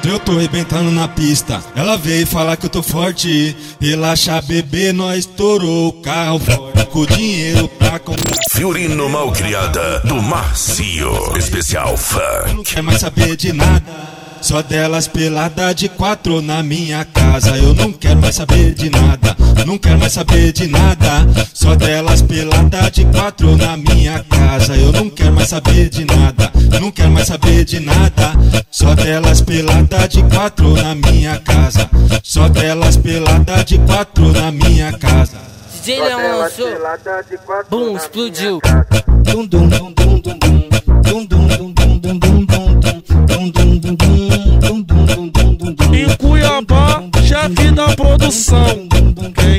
Eu tô arrebentando na pista. Ela veio falar que eu tô forte. Relaxa, bebê, nós estourou o carro forte. Com dinheiro pra comprar. Fiorino Malcriada do Macio. Especial Funk. Não quer mais saber de nada. Só delas pelada de 4 na minha casa. Eu não quero mais saber de nada. Não quero mais saber de nada. Só delas pelada de 4 na minha casa. Eu não quero mais saber de nada. Não quero mais saber de nada. Só delas pelada de 4 na minha casa. Só delas pelada de 4 na minha casa. DJ Leão lançou, bum, explodiu. Dum dum dum dum dum dum. Dum dum dum dum dum dum dum. Dum dum dum dum dum dum dum. Em Cuiabá, chefe da produção, quem?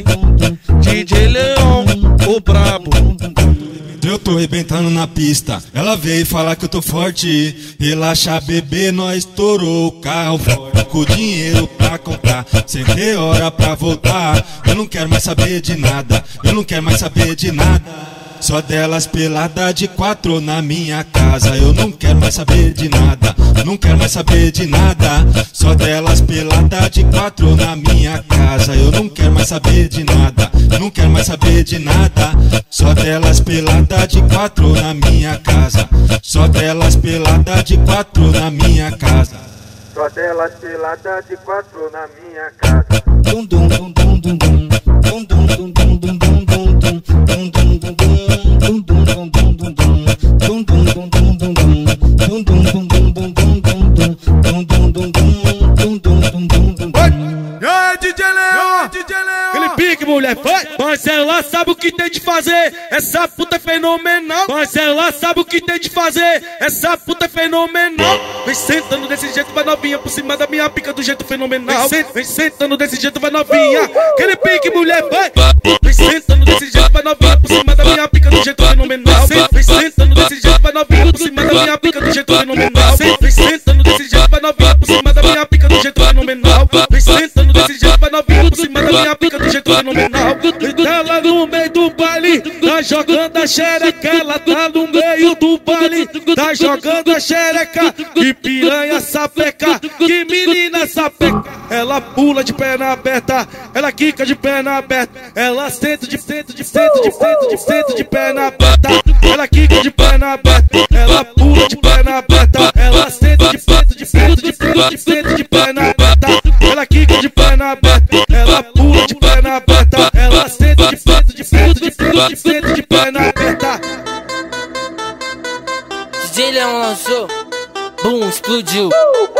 DJ Leão, o brabo. Eu tô arrebentando na pista. Ela veio falar que eu tô forte. Relaxa, bebê, nós estourou o carro forte. Com dinheiro pra comprar, sem ter hora pra voltar. Eu não quero mais saber de nada. Eu não quero mais saber de nada. Só delas pelada de 4 na minha casa. Eu não quero mais saber de nada. Não quero mais saber de nada. Só delas pelada de 4 na minha casa. Eu não quero mais saber de nada. Não quero mais saber de nada. Só delas pelada de 4 na minha casa. Só delas pelada de 4 na minha casa. Só delas pelada de 4 na minha casa. Dum dum dum dum dum dum. Dum dum dum dum dum dum dum. Dum dum dum dum. Dum dum dum dum dum dum. Dum dum dum dum dum dum. Dum dum dum dum dum dum dum. Dum dum dum dum. Dum dum dum dum dum. E aí, DJ Leão, DJ Leão. Aquele pique, mulher, vai. Mas ela sabe o que tem de fazer. Essa puta é fenomenal. Mas ela sabe o que tem de fazer. Essa puta é fenomenal. Vem sentando desse jeito, vai novinha por cima da minha pica do jeito fenomenal. Vem sentando desse jeito, vai novinha. Aquele pique, mulher, vai. Vem sentando desse jeito, vai novinha por cima da minha pica do jeito fenomenal. Vem sentando desse jeito, vai novinha por cima da minha pica do jeito fenomenal. Vem sentando desse jeito, vai novinha por cima da minha pica do jeito fenomenal. Vem sentando desse jeito, vai novinha por cima da minha pica do jeito fenomenal. Ela no meio do baile, tá jogando a xereca. Ela tá no meio do baile, tá jogando a xereca. Que piranha sapeca, que menina sapeca. Ela pula de perna aberta, ela quica de perna aberta. Ela senta de perna aberta. Ela quica de perna aberta, ela pula de perna aberta. Ela senta de perna aberta. Ela quica de perna aberta, ela pula de perna aberta. Ela senta de perna aberta. DJ Leão lançou, bum, explodiu.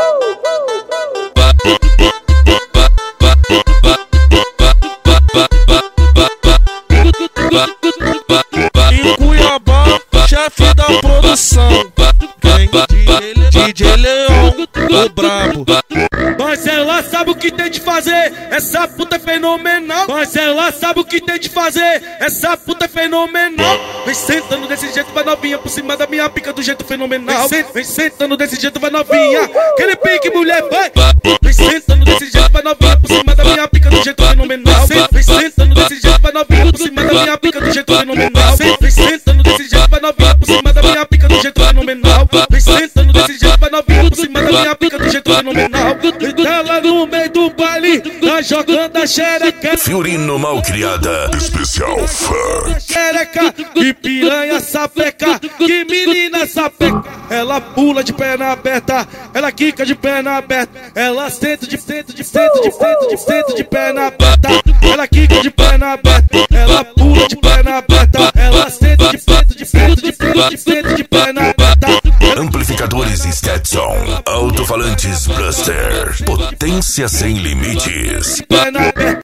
Em Cuiabá, chefe da produção, quem? DJ Leão, o brabo. Mas ela sabe o que tem de fazer. Essa puta é fenomenal. Mas ela sabe o que tem de fazer. Essa puta é fenomenal. Vem sentando desse jeito, vai novinha por cima da minha pica do jeito fenomenal. Vem sentando desse jeito, vai novinha. Aquele pique, mulher, vai. Vem sentando desse jeito, vai novinha por cima da minha pica do jeito fenomenal. Vem sentando desse jeito, vai novinha por cima da minha pica do jeito fenomenal. Vem sentando desse jeito, vai novinha por cima da minha pica do jeito fenomenal. Vem sentando desse jeito, vai novinha por cima da minha pica do jeito fenomenal. Ela no meio do baile, tá jogando a xereca. Fiorino Malcriada. Especial Funk. Xereca, que piranha sapeca, que menina sapeca. Ela pula de perna aberta, ela quica de perna aberta. Ela senta de perna aberta. Ela quica de perna aberta, ela pula de perna aberta. Ela senta de perna aberta. Amplificadores Stetson. Alto-falantes Bruster. Potência sem limites. Perna aberta.